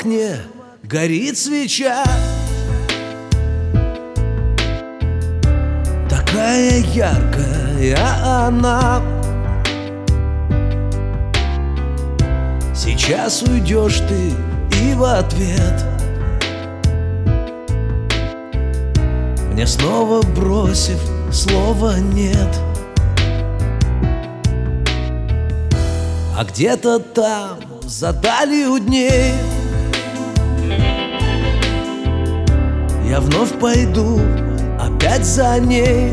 окне горит свеча, такая яркая она. Сейчас уйдешь ты, и в ответ мне снова бросив слова нет. А где-то там, за далью дней, я вновь пойду опять за ней.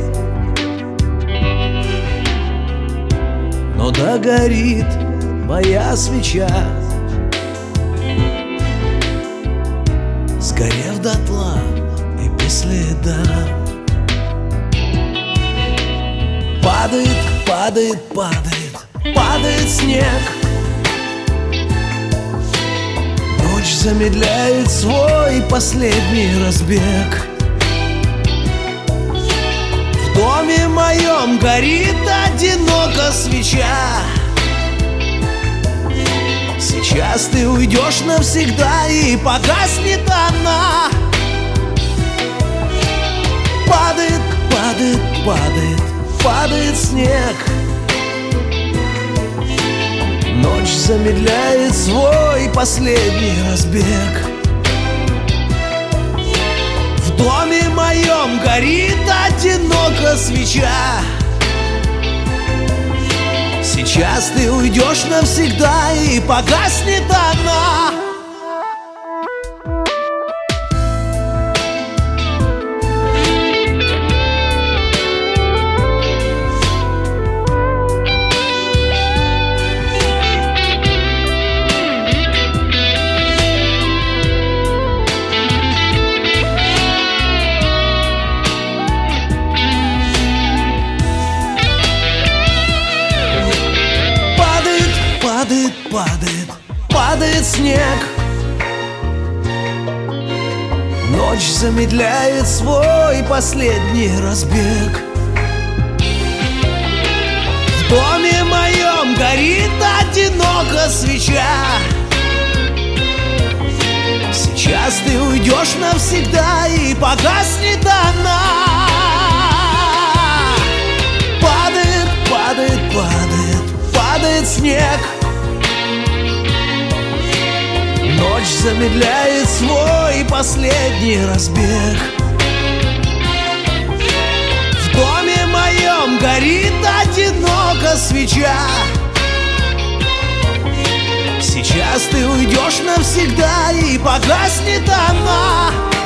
Но догорит моя свеча, сгорев дотла и без следа. Падает, падает, падает, падает снег. Ночь замедляет свой последний разбег. В доме моем горит одиноко свеча. Сейчас ты уйдешь навсегда, и погаснет она. Падает, падает, падает, падает снег. Ночь замедляет свой последний разбег. В доме моем горит одиноко свеча. Сейчас ты уйдешь навсегда, и погаснет она. Падает, падает, падает снег. Ночь замедляет свой последний разбег. В доме моем горит одиноко свеча. Сейчас ты уйдешь навсегда, и погаснет она. Падает, падает, падает, падает снег. Ночь замедляет свой последний разбег. В доме моем горит одиноко свеча. Сейчас ты уйдешь навсегда, и погаснет она.